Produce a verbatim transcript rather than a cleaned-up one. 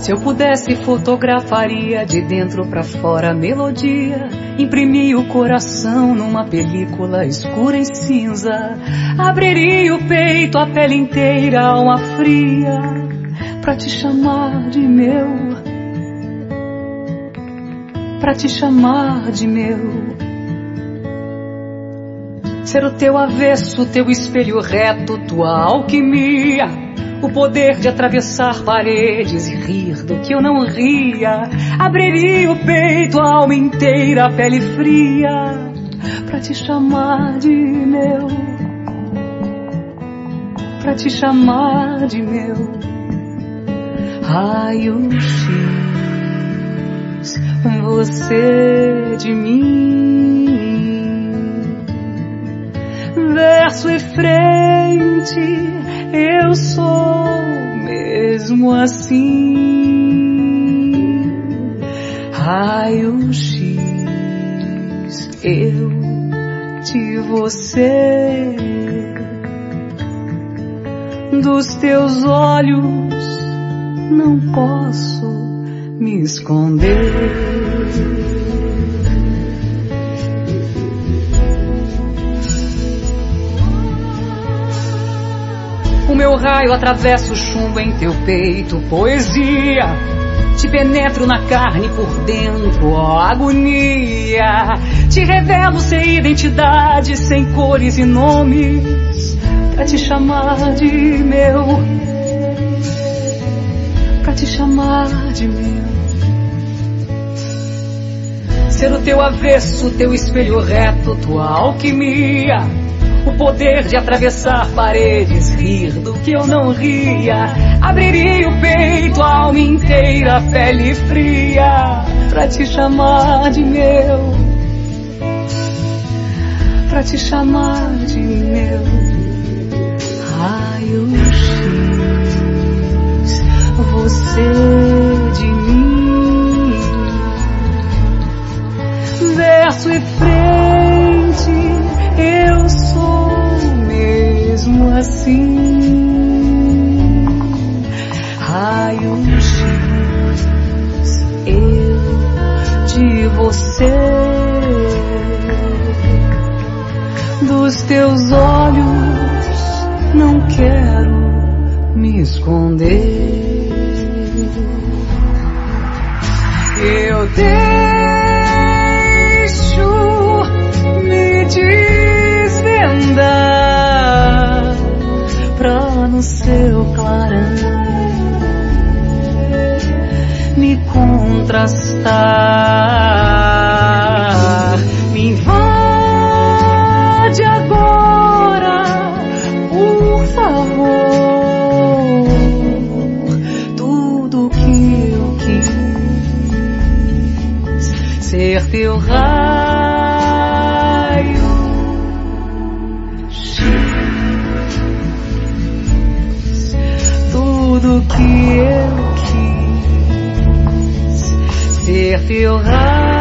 Se eu pudesse, fotografaria de dentro pra fora a melodia, imprimia o coração numa película escura e cinza, abriria o peito, a pele inteira, a alma fria, pra te chamar de meu, pra te chamar de meu. Ser o teu avesso, teu espelho reto, tua alquimia, o poder de atravessar paredes e rir do que eu não ria. Abriria o peito, a alma inteira, a pele fria, pra te chamar de meu, pra te chamar de meu. Raio-X, você de mim, verso e frente, eu sou mesmo assim. Raio-X, eu de você, dos teus olhos não posso me esconder. O meu raio atravessa o chumbo em teu peito, poesia, te penetro na carne por dentro, ó agonia. Te revelo sem identidade, sem cores e nomes, pra te chamar de meu, pra te chamar de meu. Ser o teu avesso, teu espelho reto, tua alquimia, o poder de atravessar paredes, rir do que eu não ria. Abriria o peito, a alma inteira, a pele fria, pra te chamar de meu, pra te chamar de meu. Raio-X, você de mim, verso e frente, eu sou mesmo assim. Raio-X, eu de você, dos teus olhos não quero me esconder. Eu deixo me desvendar pra no seu clarão me contrastar. Me invade agora, por favor, tudo que eu quis, ser teu raio X, tudo que eu quis, ser teu raio.